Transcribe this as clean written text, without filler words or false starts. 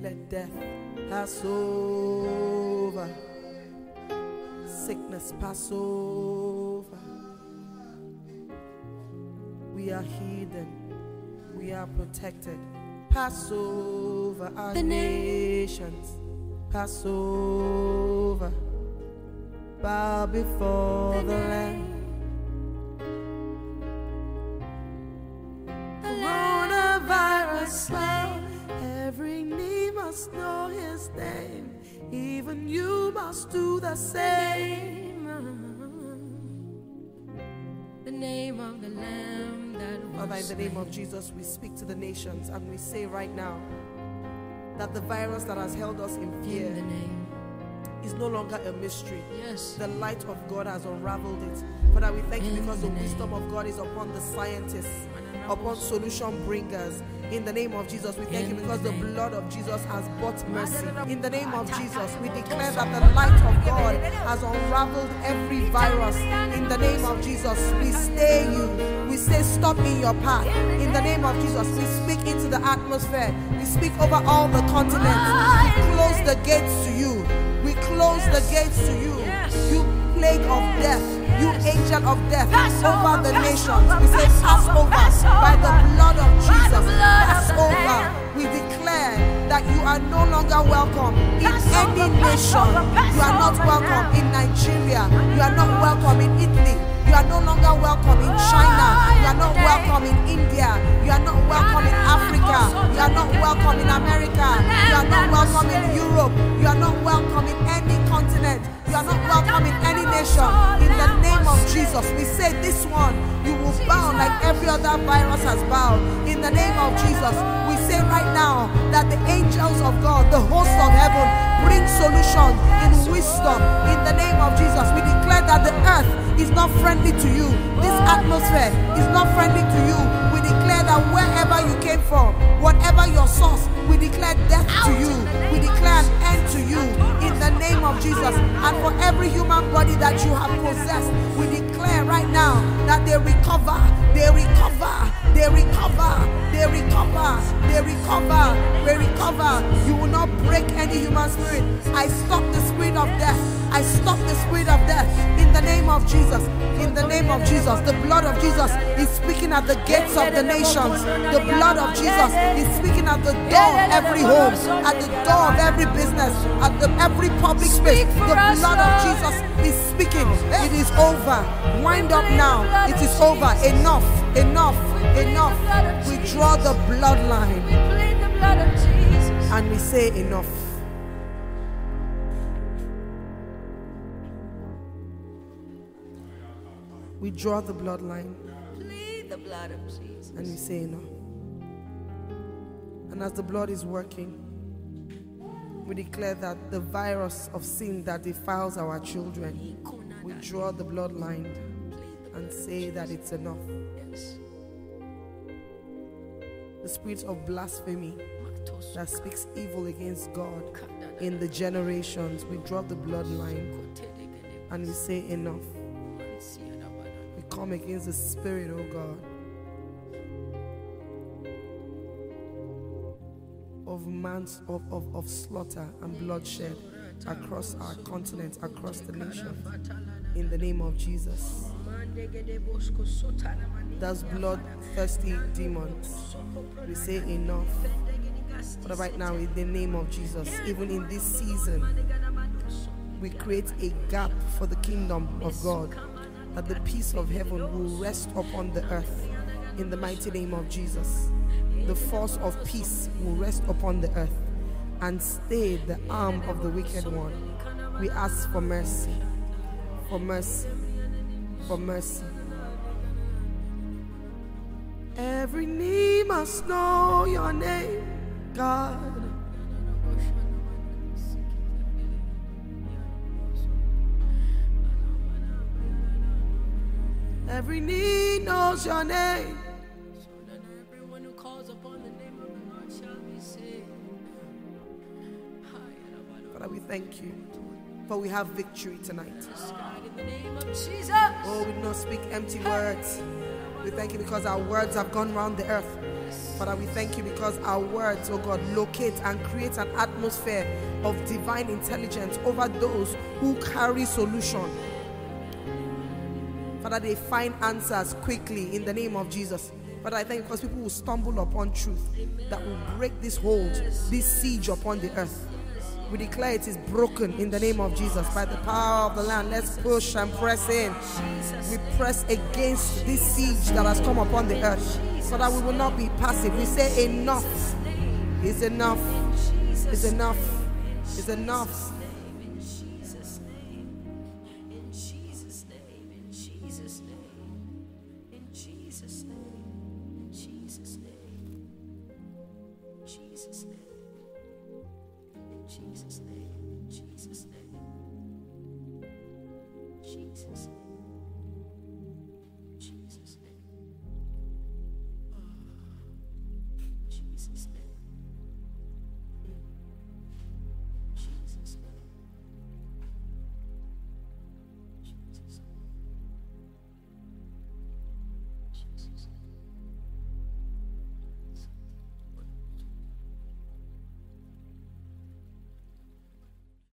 Let death pass over. Sickness pass over. We are hidden. We are protected. Pass over our nations. Pass over. Bow before the Lamb. Coronavirus slain. Every knee must know his name. Even you must do the same. The name of the Lamb that was Father, in the name of Jesus, we speak to the nations and we say right now that the virus that has held us in fear in the name. is no longer a mystery. Yes. The light of God has unraveled it. Father, we thank you because the wisdom of God is upon the scientists, upon solution bringers. In the name of Jesus, we thank you because the blood of Jesus has brought mercy. In the name of Jesus, we declare that the light of God has unraveled every virus. In the name of Jesus, we stay you. We say stop in your path. In the name of Jesus, we speak into the atmosphere. We speak over all the continents. We close the gates to you. We close the gates to you. You plague of death. You angel of death over the nations. We say pass over by the blood of Jesus. Pass over. We declare that you are no longer welcome in any nation. You are not welcome in Nigeria. You are not welcome in Italy. You are no longer welcome in China. You are not welcome in India. You are not welcome in Africa. You are not welcome in America. You are not welcome in Europe. You are not welcome in any continent. You are not welcome in any nation. In the name of Jesus, we say this one, you will bow like every other virus has bowed. In the name of Jesus, we say right now that the angels of God, the hosts of heaven, bring solutions in wisdom. In the name of Jesus, we declare that the earth is not friendly to you. This atmosphere is not friendly to you. We declare that wherever you came from, whatever your source, we declare death to you. We declare an end to you in the name of Jesus. And for every human body that you have possessed, we declare right now that they recover, they recover, they recover, they recover, they recover, they recover. You will not break any human spirit. I stop the spirit of death. I stop the spirit of death in the name of Jesus. In the name of Jesus, the blood of Jesus is speaking at the gates of the nations. The blood of Jesus is speaking at the door of every home, at the door of every business, at every public space. The blood of Jesus is speaking. It is over. Wind up now. It is over. Enough. Enough. Enough. We draw the bloodline. And we say enough. We draw the bloodline. Plead the blood of Jesus. And we say no. And as the blood is working, we declare that the virus of sin that defiles our children, we draw the bloodline and say that it's enough. The spirit of blasphemy that speaks evil against God in the generations, we draw the bloodline and we say enough. Come against the spirit, oh God, of slaughter and bloodshed across our continent, across the nation. In the name of Jesus. Those bloodthirsty demons, we say enough. But right now, in the name of Jesus, even in this season, we create a gap for the kingdom of God, that the peace of heaven will rest upon the earth in the mighty name of Jesus. The force of peace will rest upon the earth and stay the arm of the wicked one. We ask for mercy, for mercy, for mercy. Every knee must know your name, God. Every knee knows your name. So that everyone who calls upon the name of the Lord shall be saved. Father, we thank you for we have victory tonight. In the name of Jesus. Oh, we do not speak empty words. We thank you because our words have gone round the earth Father, we thank you because our words, oh God, locate and create an atmosphere of divine intelligence over those who carry solution. Father, they find answers quickly in the name of Jesus. Father, I thank you because people will stumble upon truth that will break this hold, this siege upon the earth. We declare it is broken in the name of Jesus. By the power of the Lamb, let's push and press in. We press against this siege that has come upon the earth, so that we will not be passive. We say enough is enough, is enough, is enough. Jesus' name.